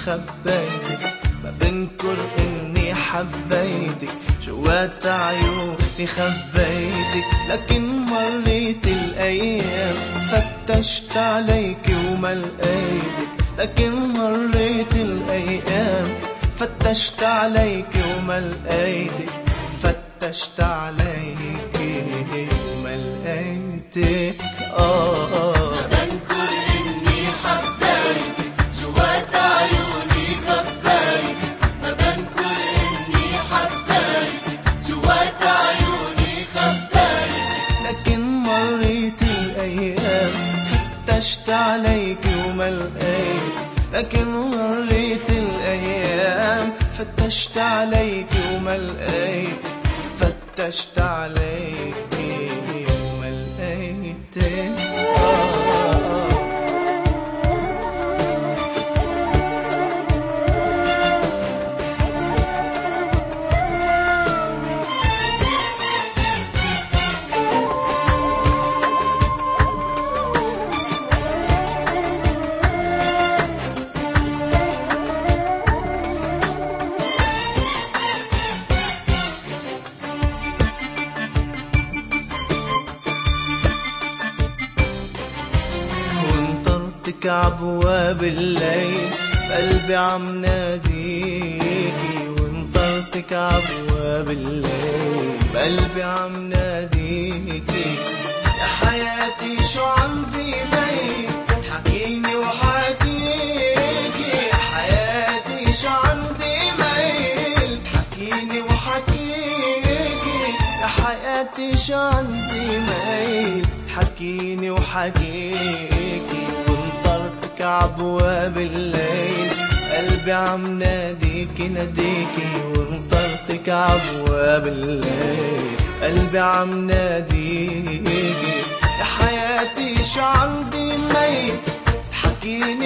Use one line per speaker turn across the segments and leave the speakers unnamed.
خبيتك، ما بنكر إني حبيتك، جوات عيوني خبيتك. لكن مريت الأيام فتشت عليك وما لقيتك، لكن مريت الأيام فتشت عليك وما لقيتك، فتشت عليك وما لقيتك.
ما بنكر إني حبيتك، جوات عيوني خبيتك. ما بنكر إني حبيتك، جوات عيوني خبيتك.
لكن مريت الأيام فتشت عليك وما لقيتك، لكن مريت الأيام فتشت عليك وما لقيتك، فتشت عليك وما لقيتك. عبواب الليل قلبي عم ناديكي، وانطرتك عبواب الليل قلبي عم ناديكي. يا حياتي شو عندي بيت حكيني وحكيكي، يا حياتي شو عندي بيت حكيني وحكيكي، يا حياتي شو عندي بيت حكيني وحكيكي. عبواب الليل قلبي عم ناديكي ناديكي، وانطرتك عبواب الليل قلبي عم ناديكي. يا حياتي شو عندي ميت حكيني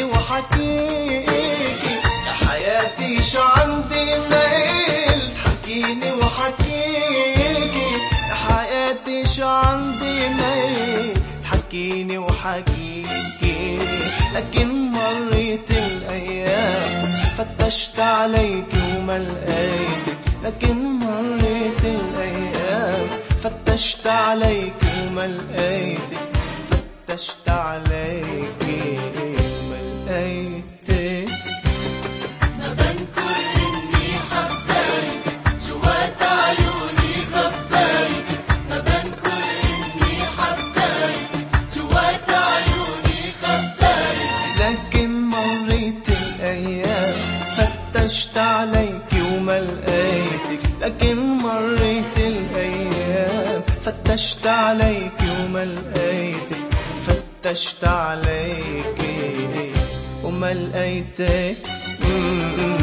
وحكيكي، يا حياتي شو عندي ميت حكيني وحكيكي، يا حياتي شو عندي ميت حكيني وحكيكي. لكن مريت الأيام فتشت عليك وما لقيتك، لكن مريت الأيام فتشت عليك وما لقيتك، فتشت عليك وما لقيتك.
ما بنكر إني حبيتك، جوات عيوني خبيتك. ما بنكر إني حبيتك، جوات عيوني خبيتك.
لكن مريت الأيام فتشت عليك وما لقيتك، لكن مريت الأيام فتشت عليك وما لقيتك، فتشت عليك وما لقيتك.